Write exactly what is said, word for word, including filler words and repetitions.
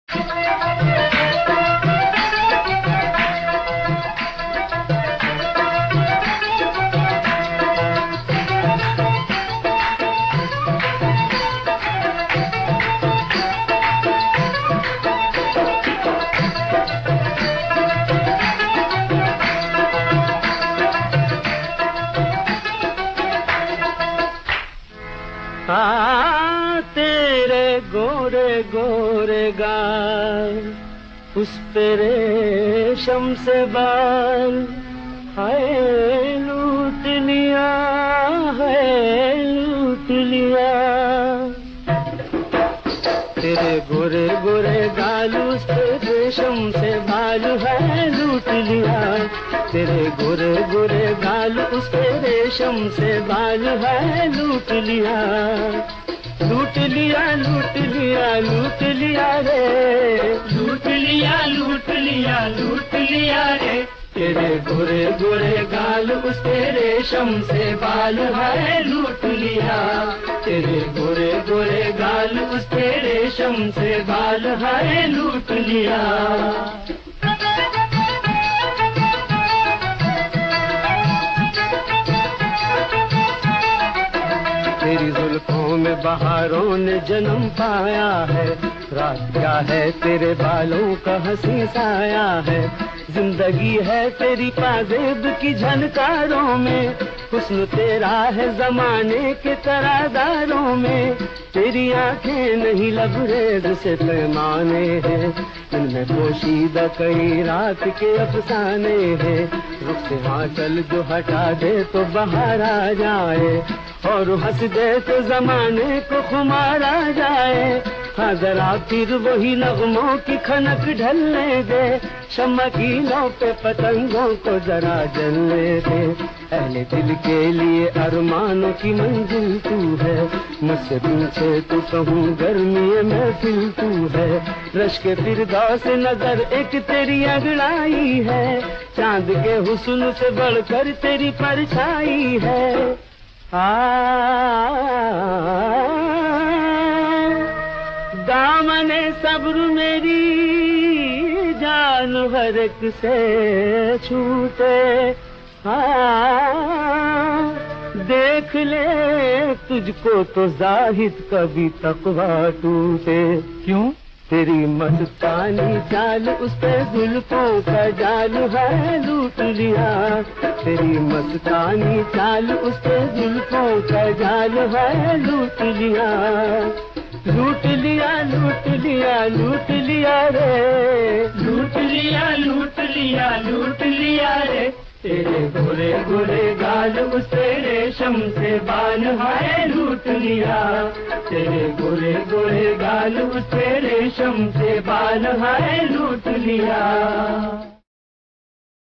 हाँ तेरे गोरे गोरे गाल, उस पे रेशम से बाल, हाय लूट लिया, हाय लूट लिया। तेरे गोरे गोरे गाल, उस पे रेशम से बाल, है लूट लिया। तेरे गोरे गोरे गाल, उस पे रेशम से बाल, है लूट लिया। लूट लिया लूट लिया लूट लिया रे, लूट लिया लूट लिया लूट लिया रे। तेरे गोरे गोरे गाल, उस पे रेशम से बाल, है लूट लिया। तेरे गोरे गोरे गाल, उस पे रेशम से बाल, है लूट लिया। तेरी जुल्फों में बहारों ने जन्म पाया है, रात क्या है तेरे बालों का हंसी साया है। जिंदगी है तेरी पाजेब की झनकारों में, हुस्न तेरा है जमाने के तरादारों में। तेरी आंखें नहीं लबरेज से पैमाने हैं, इनमें पोशीदा कई रात के अफसाने हैं। रुख से आंचल जो हटा दे तो बाहर आ जाए, और हंस दे तो जमाने को खुमार आ जाए। हाँ जरा फिर वही नगमों की खनक ढलने दे, शम्मा की लौ पे पतंगों को जरा जलने दे। अहले दिल के लिए अरमानों की मंजिल तू है, मुझसे पूछे तो कहूँ गर्मी महफिल तू है। रश्क फिरदौस से नजर एक तेरी अंगड़ाई है, चांद के हुस्न से बढ़कर तेरी परछाई है। आ दामने सब्र मेरी जान हर एक से छूटे। हाँ देख ले तुझको तो जाहिद कभी तकवा टूटे। क्यों? तेरी मस्तानी चाल, उस पे जुल्फों का जाल, है लूट लिया। तेरी मस्तानी चाल, उस पे जुल्फों का जाल, है लूट लिया। लूट लिया लूट लिया लूट लिया रे, लूट लिया लूट लिया लूट लिया रे। तेरे गोरे गोरे गाल, उस पे रेशम से बाल, है लूट लिया। तेरे गोरे गोरे गाल, उस पे रेशम से बाल, है लूट लिया।